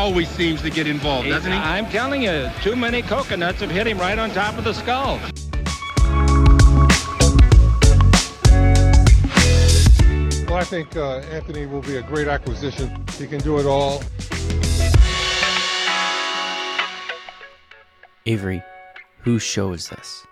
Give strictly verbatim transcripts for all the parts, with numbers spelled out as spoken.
always seems to get involved, he, doesn't he? I'm telling you, too many coconuts have hit him right on top of the skull. Well, I think uh, Anthony will be a great acquisition. He can do it all. Avery, whose show is this?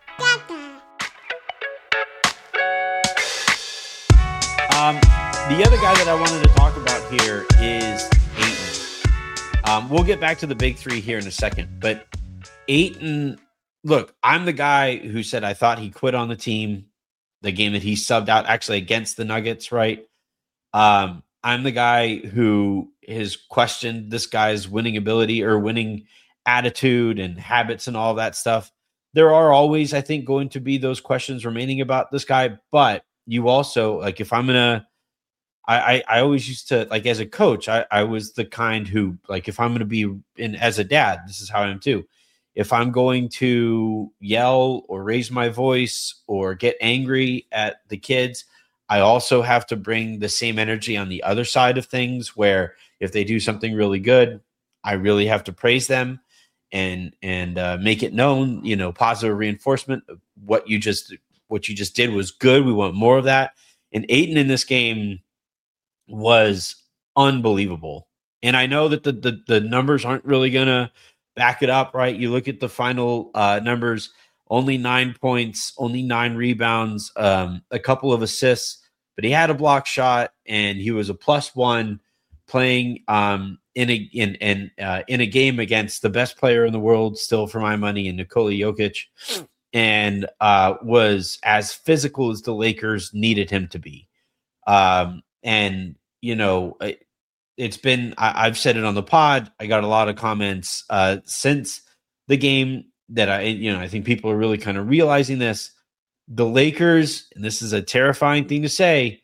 Um, the other guy that I wanted to talk about here is Ayton. Um, we'll get back to the big three here in a second, but Ayton, look, I'm the guy who said I thought he quit on the team, the game that he subbed out actually against the Nuggets, right? Um, I'm the guy who has questioned this guy's winning ability or winning attitude and habits and all that stuff. There are always, I think, going to be those questions remaining about this guy, but you also, like, if I'm going to, I, I always used to, like, as a coach, I, I was the kind who, like, if I'm going to be in as a dad, this is how I am too. If I'm going to yell or raise my voice or get angry at the kids, I also have to bring the same energy on the other side of things, where if they do something really good, I really have to praise them and, and uh, make it known, you know, positive reinforcement. What you just, what you just did was good. We want more of that. And Ayton in this game was unbelievable. And I know that the the, the numbers aren't really going to back it up, right? You look at the final uh, numbers, only nine points, only nine rebounds, um, a couple of assists, but he had a block shot and he was a plus one playing um, in a in in, uh, in a game against the best player in the world, still for my money, in Nikola Jokic, and uh, was as physical as the Lakers needed him to be. Um, and, you know, it, it's been, I, I've said it on the pod. I got a lot of comments uh, since the game that I, you know, I think people are really kind of realizing this. The Lakers, and this is a terrifying thing to say,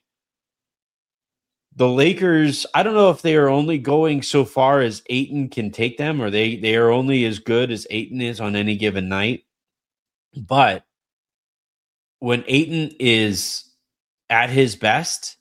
the Lakers, I don't know if they are only going so far as Ayton can take them, or they, they are only as good as Ayton is on any given night. But when Ayton is at his best,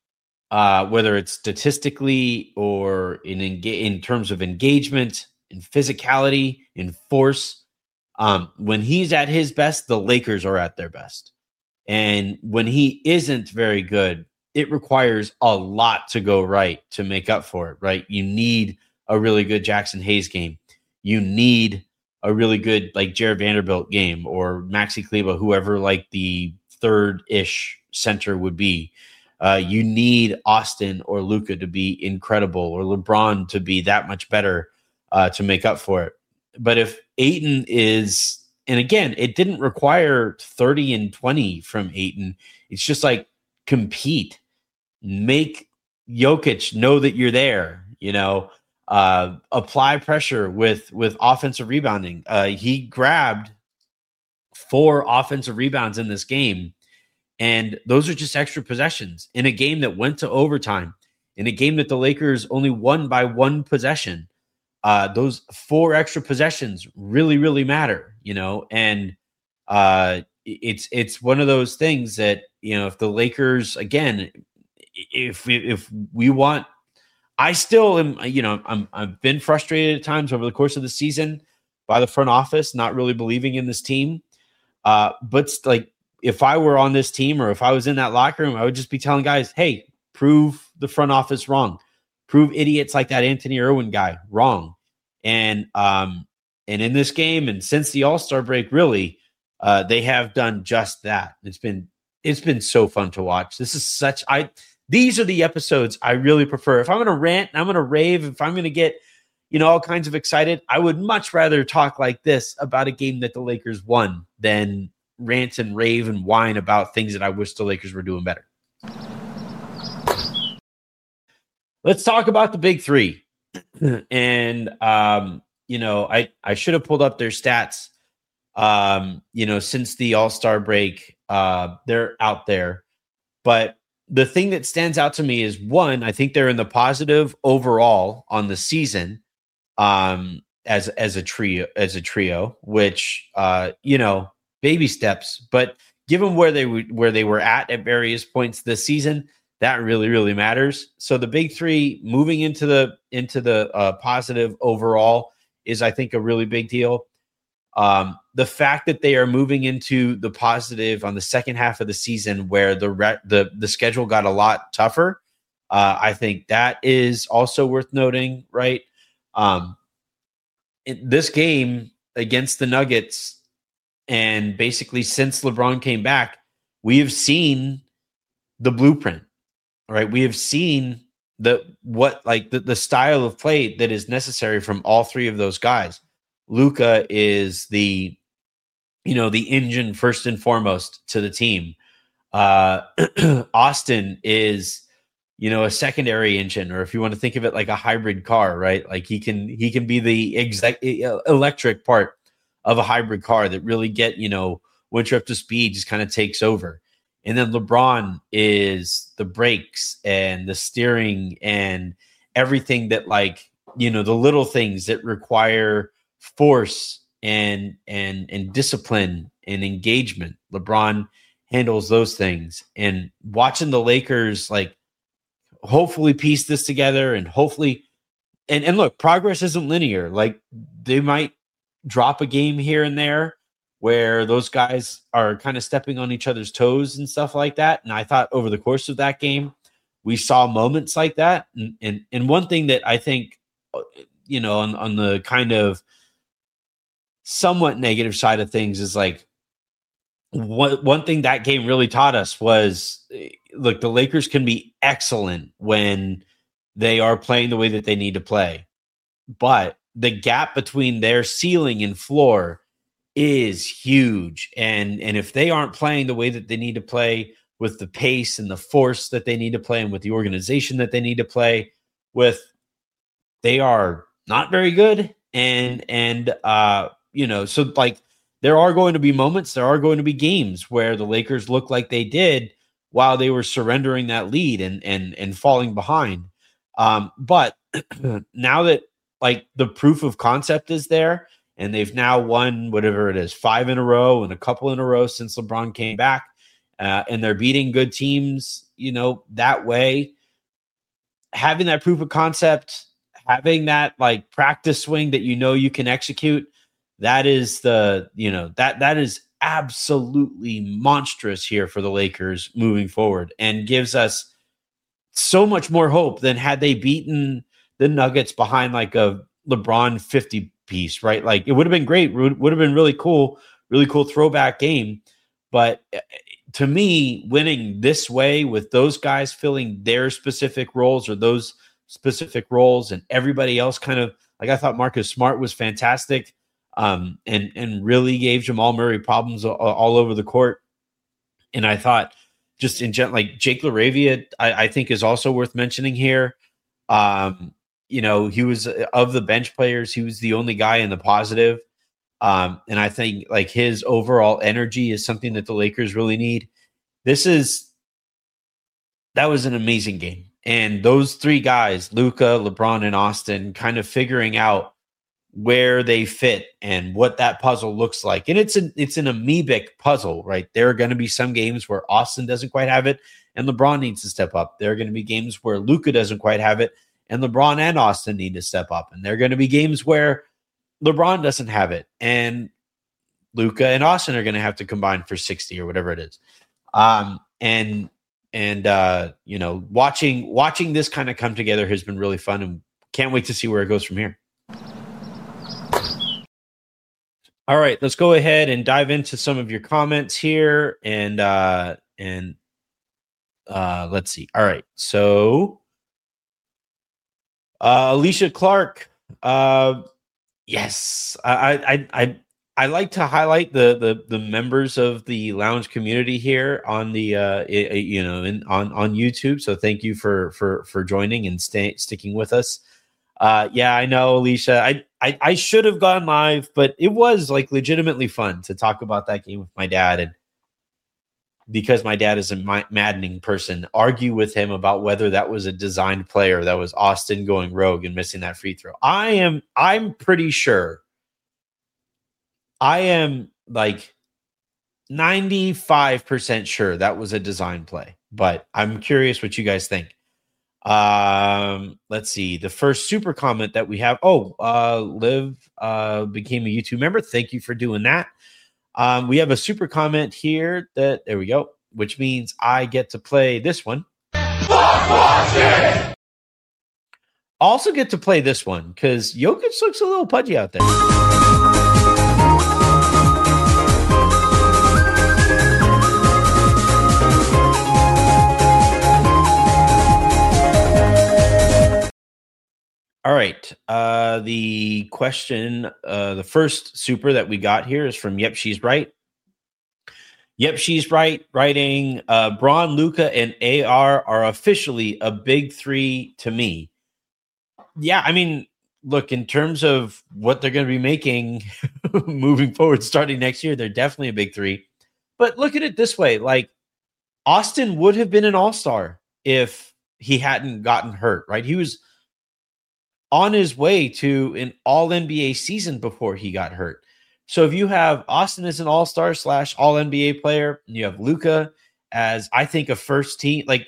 uh, whether it's statistically or in enga- in terms of engagement, in physicality, in force, um, when he's at his best, the Lakers are at their best. And when he isn't very good, it requires a lot to go right to make up for it, right? You need a really good Jackson Hayes game. You need a really good, like, Jared Vanderbilt game, or Maxi Kleber, whoever, like, the third-ish center would be. Uh, you need Austin or Luka to be incredible, or LeBron to be that much better uh, to make up for it. But if Ayton is, and again, it didn't require thirty and twenty from Ayton. It's just like, compete, make Jokic know that you're there, you know, uh, apply pressure with, with offensive rebounding. Uh, he grabbed four offensive rebounds in this game. And those are just extra possessions in a game that went to overtime, in a game that the Lakers only won by one possession. Uh, those four extra possessions really, really matter, you know, and uh, it's it's one of those things that, you know, if the Lakers, again, if we, if we want, I still am, you know, I'm I've been frustrated at times over the course of the season by the front office not really believing in this team, uh, but like, if I were on this team, or if I was in that locker room, I would just be telling guys, hey, prove the front office wrong. Prove idiots like that Anthony Irwin guy wrong. And um, and in this game, and since the All-Star break, really, uh, they have done just that. It's been it's been so fun to watch. This is such I these are the episodes I really prefer. If I'm going to rant, I'm going to rave, if I'm going to get, you know, all kinds of excited, I would much rather talk like this about a game that the Lakers won than rant and rave and whine about things that I wish the Lakers were doing better. Let's talk about the big three. And, um, you know, I, I should have pulled up their stats, um, you know, since the All-Star break. Uh, they're out there. But the thing that stands out to me is, one, I think they're in the positive overall on the season, um, as as a trio, as a trio, which, uh, you know, baby steps, but given where they w- where they were at at various points this season, that really, really matters. So the big three moving into the into the uh, positive overall is, I think, a really big deal. Um, the fact that they are moving into the positive on the second half of the season, where the re- the the schedule got a lot tougher, uh, I think that is also worth noting, right? Um, in this game against the Nuggets, and basically since LeBron came back, we have seen the blueprint, right? We have seen the what like the, the style of play that is necessary from all three of those guys. Luka is the, you know, the engine first and foremost to the team. Uh, Austin is, you know, a secondary engine, or if you want to think of it like a hybrid car, right? Like he can he can be the exec- electric part of a hybrid car that really get, you know, once you're up to speed, just kind of takes over. And then LeBron is the brakes and the steering and everything that, like, you know, the little things that require force and and and discipline and engagement. LeBron handles those things. And watching the Lakers, like, hopefully piece this together, and hopefully and and look, progress isn't linear. Like, they might drop a game here and there where those guys are kind of stepping on each other's toes and stuff like that. And I thought over the course of that game, we saw moments like that. And and, and one thing that I think, you know, on, on the kind of somewhat negative side of things is, like, one, one thing that game really taught us was, look, the Lakers can be excellent when they are playing the way that they need to play. But the gap between their ceiling and floor is huge. And, and if they aren't playing the way that they need to play, with the pace and the force that they need to play, and with the organization that they need to play with, they are not very good. And, and, uh, you know, so, like, there are going to be moments, there are going to be games where the Lakers look like they did while they were surrendering that lead and, and, and falling behind. Um, but now that, like, the proof of concept is there, and they've now won whatever it is, five in a row and a couple in a row since LeBron came back, uh, and they're beating good teams, you know, that way, having that proof of concept, having that, like, practice swing that, you know, you can execute, that is the, you know, that, that is absolutely monstrous here for the Lakers moving forward, and gives us so much more hope than had they beaten the Nuggets behind, like, a LeBron fifty piece, right? Like, it would have been great. Would, would have been really cool, really cool throwback game. But to me, winning this way with those guys filling their specific roles, or those specific roles, and everybody else kind of, like, I thought Marcus Smart was fantastic, um, and, and really gave Jamal Murray problems all, all over the court. And I thought, just in general, like, Jake LaRavia, I, I think is also worth mentioning here. Um, you know, he was, of the bench players, he was the only guy in the positive. Um, and I think, like, his overall energy is something that the Lakers really need. This is, that was an amazing game. And those three guys, Luka, LeBron, and Austin, kind of figuring out where they fit and what that puzzle looks like. And it's an, it's an amoebic puzzle, right? There are going to be some games where Austin doesn't quite have it and LeBron needs to step up. There are going to be games where Luka doesn't quite have it and LeBron and Austin need to step up. And there are going to be games where LeBron doesn't have it and Luka and Austin are going to have to combine for sixty or whatever it is. Um, and, and, uh, you know, watching, watching this kind of come together has been really fun, and can't wait to see where it goes from here. All right, let's go ahead and dive into some of your comments here, and, uh, and, uh, let's see. All right. So, uh, Alicia Clark, uh, yes, I, I, I, I like to highlight the, the, the members of the lounge community here on the, uh, it, you know, in, on, on YouTube. So thank you for, for, for joining and stay, sticking with us. Uh, yeah, I know, Alicia, I, I, I should have gone live, but it was, like, legitimately fun to talk about that game with my dad. And because my dad is a maddening person, argue with him about whether that was a designed play or that was Austin going rogue and missing that free throw. I am, I'm pretty sure, I am like ninety-five percent sure that was a design play, but I'm curious what you guys think. Um, let's see. The first super comment that we have. Oh, uh, Liv uh, became a YouTube member. Thank you for doing that. Um, we have a super comment here that there we go, which means I get to play this one. Also get to play this one because Jokic looks a little pudgy out there. All right. Uh, the question, uh, the first super that we got here is from Yep, She's Right. Yep, She's Right. Writing, uh, Braun, Luka, and A R are officially a big three to me. Yeah, I mean, look, in terms of what they're going to be making moving forward, starting next year, they're definitely a big three. But look at it this way. Like, Austin would have been an all-star if he hadn't gotten hurt, right? He was on his way to an all N B A season before he got hurt. So if you have Austin as an all-star slash all N B A player, and you have Luka as, I think, a first team, like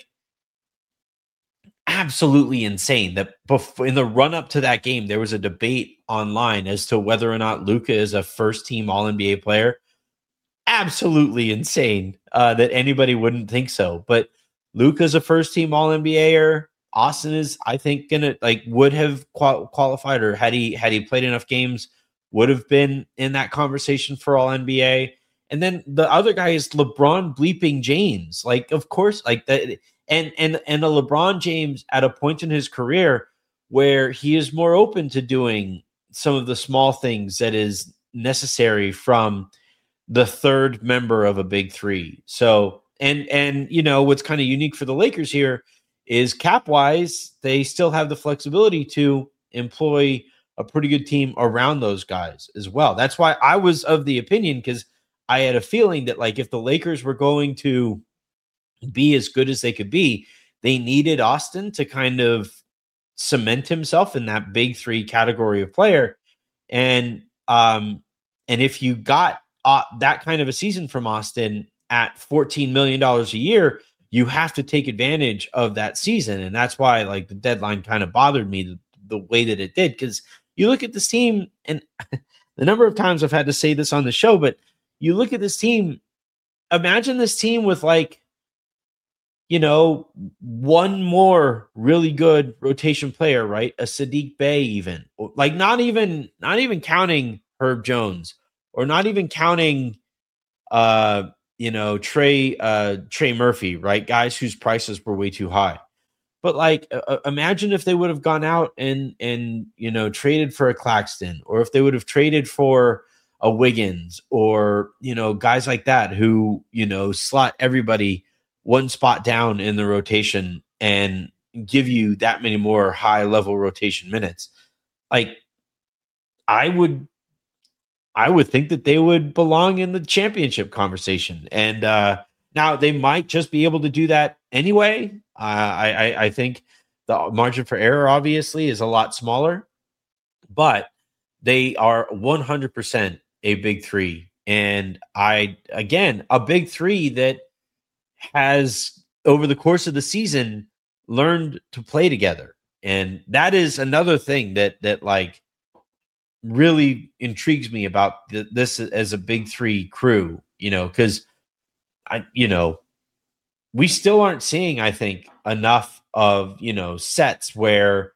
absolutely insane that before, in the run-up to that game, there was a debate online as to whether or not Luka is a first team all N B A player. Absolutely insane uh, that anybody wouldn't think so. But Luka's a first team all N B A-er. Austin is, I think, gonna like would have qual- qualified, or had he had he played enough games, would have been in that conversation for all N B A. And then the other guy is LeBron bleeping James. Like, of course, like that, and and and a LeBron James at a point in his career where he is more open to doing some of the small things that is necessary from the third member of a big three. So, and and you know what's kind of unique for the Lakers here is cap-wise, they still have the flexibility to employ a pretty good team around those guys as well. That's why I was of the opinion, because I had a feeling that, like, if the Lakers were going to be as good as they could be, they needed Austin to kind of cement himself in that big three category of player. And um, and if you got uh, that kind of a season from Austin at fourteen million dollars a year, you have to take advantage of that season. And that's why, like, the deadline kind of bothered me the, the way that it did. Because you look at this team, and the number of times I've had to say this on the show, but you look at this team, imagine this team with, like, you know, one more really good rotation player, right? A Sadiq Bey, even. Like, not even, not even counting Herb Jones, or not even counting uh you know, Trey, uh, Trey Murphy, right? Guys whose prices were way too high. But, like, uh, imagine if they would have gone out and, and, you know, traded for a Claxton, or if they would have traded for a Wiggins, or, you know, guys like that who, you know, slot everybody one spot down in the rotation and give you that many more high level rotation minutes. Like, I would, I would think that they would belong in the championship conversation. And uh, now they might just be able to do that anyway. Uh, I, I, I think the margin for error obviously is a lot smaller, but they are one hundred percent a big three. And I, again, a big three that has, over the course of the season, learned to play together. And that is another thing that, that like, really intrigues me about th- this as a big three crew, you know, because I, you know, we still aren't seeing, I think, enough of, you know, sets where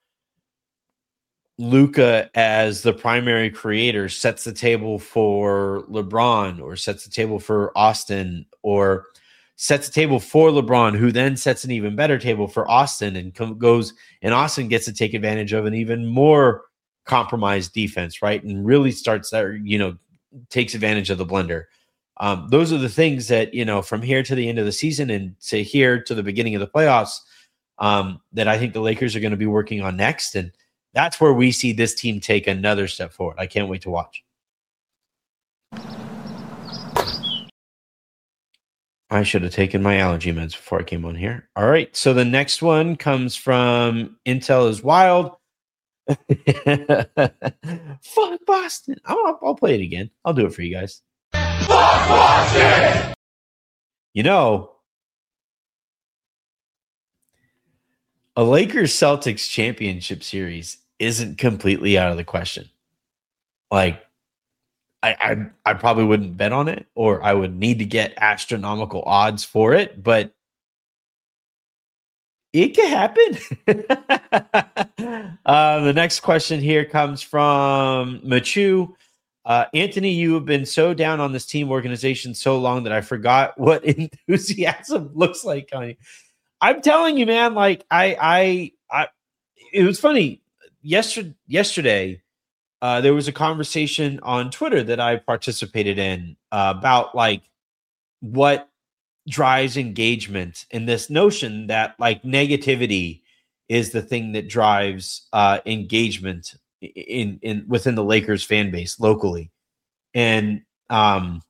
Luka as the primary creator sets the table for LeBron, or sets the table for Austin, or sets the table for LeBron, who then sets an even better table for Austin, and com- goes and Austin gets to take advantage of an even more compromised defense, right? And really starts that, you know, takes advantage of the blender. Um, those are the things that, you know, from here to the end of the season and to here to the beginning of the playoffs, um, that I think the Lakers are going to be working on next. And that's where we see this team take another step forward. I can't wait to watch. I should have taken my allergy meds before I came on here. All right. So the next one comes from Intel is Wild. Fuck Boston. I'll, I'll play it again. I'll do it for you guys. Fuck Boston! You know, a Lakers Celtics championship series isn't completely out of the question. Like, I, I I probably wouldn't bet on it, or I would need to get astronomical odds for it, but it can happen. uh, the next question here comes from Machu. Uh, Anthony, you have been so down on this team organization so long that I forgot what enthusiasm looks like on you. I'm telling you, man, like I, I, I, it was funny. Yesterday, yesterday, uh, there was a conversation on Twitter that I participated in uh, about like what drives engagement, and this notion that like negativity is the thing that drives uh, engagement in in within the Lakers fan base locally. And um,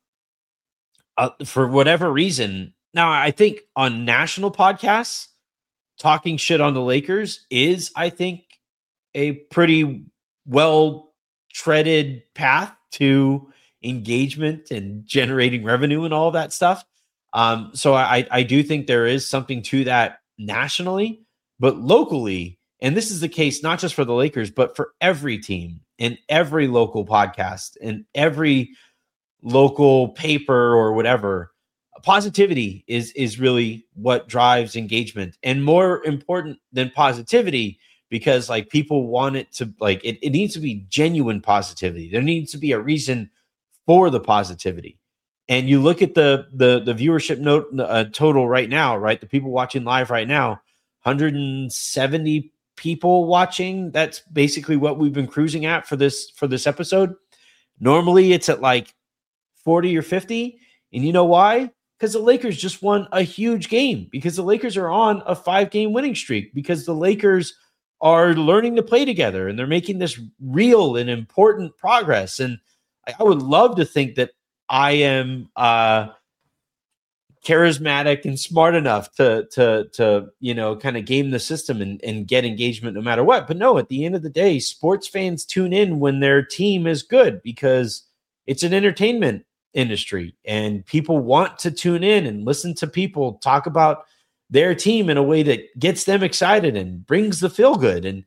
uh, for whatever reason, now I think on national podcasts, talking shit on the Lakers is, I think, a pretty well treaded path to engagement and generating revenue and all that stuff. Um, so I, I do think there is something to that nationally, but locally, and this is the case not just for the Lakers, but for every team and every local podcast and every local paper or whatever, positivity is is really what drives engagement, and more important than positivity, because like people want it to like it, it needs to be genuine positivity. There needs to be a reason for the positivity. And you look at the the the viewership note uh, total right now, right? The people watching live right now, one hundred seventy people watching. That's basically what we've been cruising at for this for this episode. Normally, it's at like forty or fifty, and you know why? Because the Lakers just won a huge game. Because the Lakers are on a five-game winning streak. Because the Lakers are learning to play together, and they're making this real and important progress. And I would love to think that I am uh, charismatic and smart enough to, to, to you know, kind of game the system and, and get engagement no matter what. But no, at the end of the day, sports fans tune in when their team is good, because it's an entertainment industry, and people want to tune in and listen to people talk about their team in a way that gets them excited and brings the feel good. And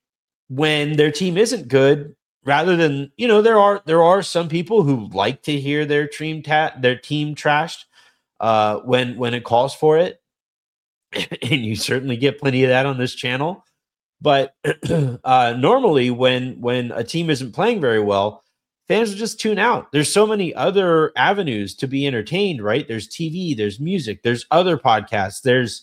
when their team isn't good, rather than, you know, there are there are some people who like to hear their team tat their team trashed uh, when when it calls for it, and you certainly get plenty of that on this channel. But uh, normally, when when a team isn't playing very well, fans will just tune out. There's so many other avenues to be entertained, right? There's T V, there's music, there's other podcasts, there's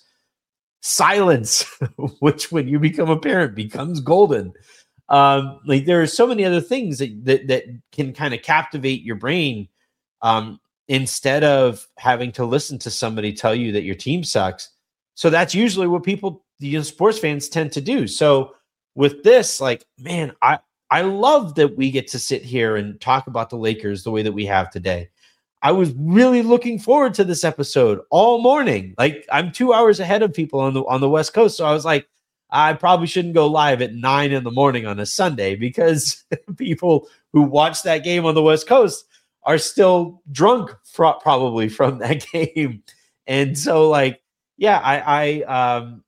silence, which when you become a parent becomes golden. Um, like there are so many other things that that, that can kind of captivate your brain um, instead of having to listen to somebody tell you that your team sucks. So that's usually what people, you know, sports fans tend to do. So with this, like, man, I, I love that we get to sit here and talk about the Lakers the way that we have today. I was really looking forward to this episode all morning. Like, I'm two hours ahead of people on the on the West Coast, so I was like, I probably shouldn't go live at nine in the morning on a Sunday, because people who watch that game on the West Coast are still drunk fr- probably from that game. And so, like, yeah, I, I, um,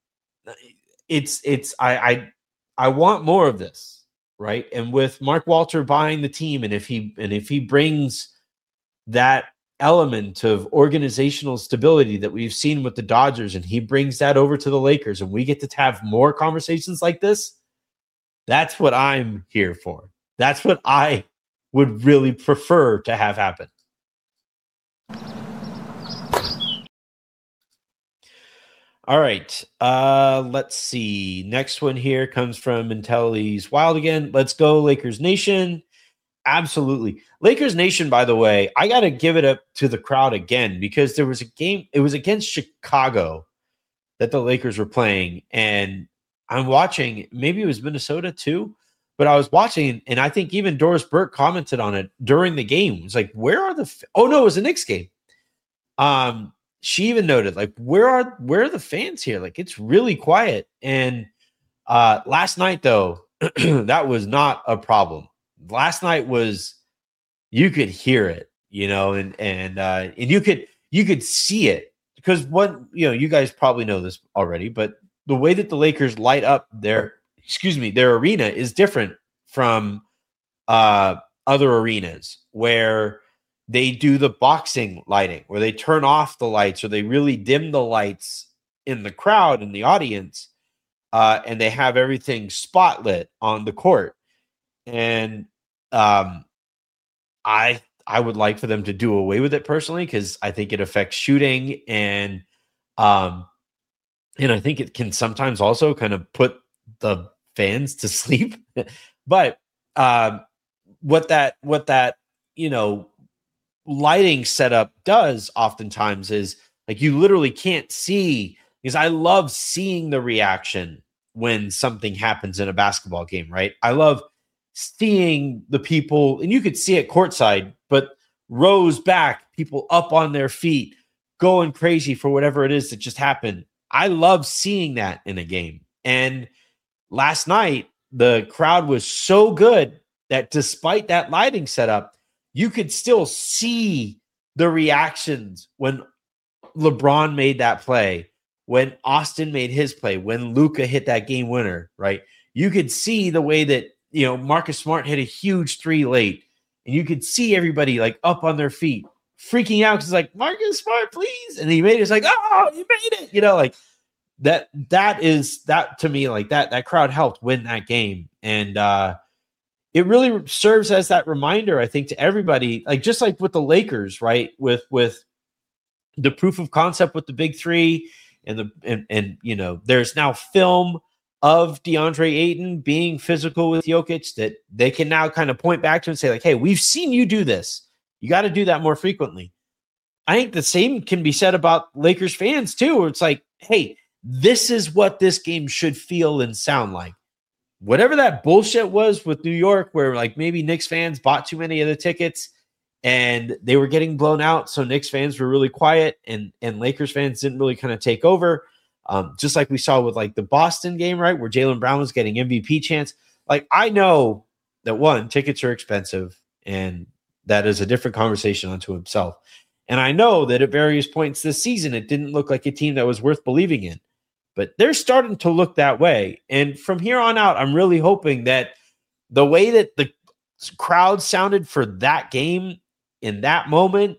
it's, it's, I, I, I want more of this, right? And with Mark Walter buying the team, and if he, and if he brings that element of organizational stability that we've seen with the Dodgers, and he brings that over to the Lakers, and we get to have more conversations like this, that's what I'm here for. That's what I would really prefer to have happen. All right. Uh, let's see. Next one here comes from Intelli's Wild again. Let's go, Lakers Nation. Absolutely. Lakers Nation, by the way, I got to give it up to the crowd again, because there was a game, it was against Chicago that the Lakers were playing, and I'm watching, maybe it was Minnesota too, but I was watching, and I think even Doris Burke commented on it during the game. It was like, where are the, f-? oh no, it was a Knicks game. Um, she even noted, like, where are, where are the fans here? Like, it's really quiet. And uh, last night though, that was not a problem. Last night was, you could hear it, you know, and and uh, and you could you could see it, because what, you know, you guys probably know this already, but the way that the Lakers light up their, excuse me, their arena is different from uh, other arenas where they do the boxing lighting, where they turn off the lights or they really dim the lights in the crowd, in the audience, uh, and they have everything spotlit on the court. And um, I I would like for them to do away with it personally, because I think it affects shooting, and um, and I think it can sometimes also kind of put the fans to sleep. But um, what that what that you know lighting setup does oftentimes is, like, you literally can't see, because I love seeing the reaction when something happens in a basketball game, right? I love seeing the people, and you could see it courtside, but rows back, people up on their feet, going crazy for whatever it is that just happened. I love seeing that in a game. And last night, the crowd was so good that despite that lighting setup, you could still see the reactions when LeBron made that play, when Austin made his play, when Luka hit that game winner, right? You could see the way that, you know, Marcus Smart hit a huge three late, and you could see everybody like up on their feet, freaking out because like, Marcus Smart, please. And he made it. It's like, oh, you made it. You know, like that, that is that to me, like that, that crowd helped win that game. And uh, it really serves as that reminder, I think, to everybody, like just like with the Lakers, right? With, with the proof of concept with the big three and the, and, and, you know, there's now film of DeAndre Ayton being physical with Jokic that they can now kind of point back to and say like, hey, we've seen you do this. You got to do that more frequently. I think the same can be said about Lakers fans too, where it's like, hey, this is what this game should feel and sound like. Whatever that bullshit was with New York, where like maybe Knicks fans bought too many of the tickets and they were getting blown out, so Knicks fans were really quiet and, and Lakers fans didn't really kind of take over. Um, just like we saw with like the Boston game, right, where Jaylen Brown was getting M V P chance. Like, I know that, one, tickets are expensive, and that is a different conversation unto himself. And I know that at various points this season, it didn't look like a team that was worth believing in. But they're starting to look that way. And from here on out, I'm really hoping that the way that the crowd sounded for that game in that moment,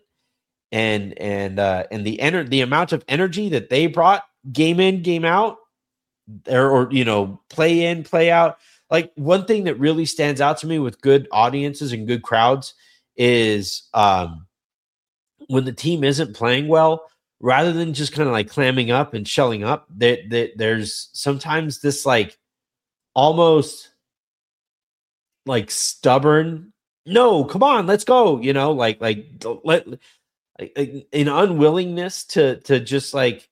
and and uh, and the ener- the amount of energy that they brought game in, game out, or, or you know, play in, play out. Like, one thing that really stands out to me with good audiences and good crowds is um, when the team isn't playing well, rather than just kind of like clamming up and shelling up, there, there, there's sometimes this like almost like stubborn, no, come on, let's go, you know, like like let like, an unwillingness to to just like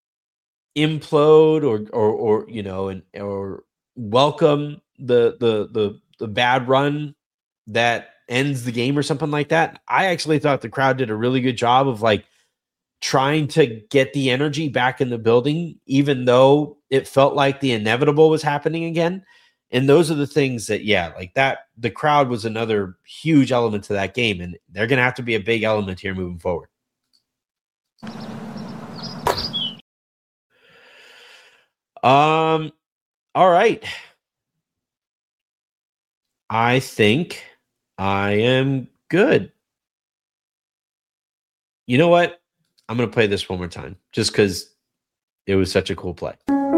implode or or or you know, and or welcome the the the the bad run that ends the game or something like that. I actually thought the crowd did a really good job of like trying to get the energy back in the building, even though it felt like the inevitable was happening again. And those are the things that, yeah, like that, the crowd was another huge element to that game, and they're going to have to be a big element here moving forward. Um, all right. I think I am good. You know what? I'm going to play this one more time just because it was such a cool play.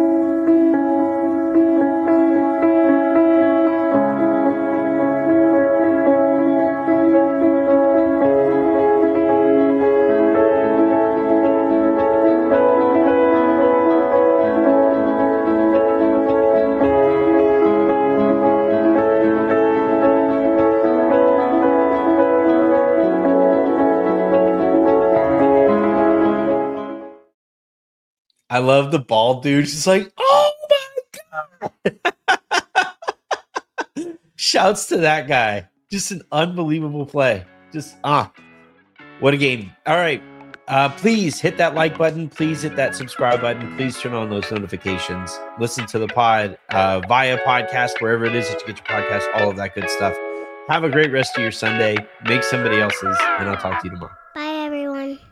I love the bald dude. Just like, oh my God. Shouts to that guy. Just an unbelievable play. Just, ah, what a game. All right. Uh, please hit that like button. Please hit that subscribe button. Please turn on those notifications. Listen to the pod uh, via podcast, wherever it is that you get your podcast, all of that good stuff. Have a great rest of your Sunday. Make somebody else's, and I'll talk to you tomorrow. Bye, everyone.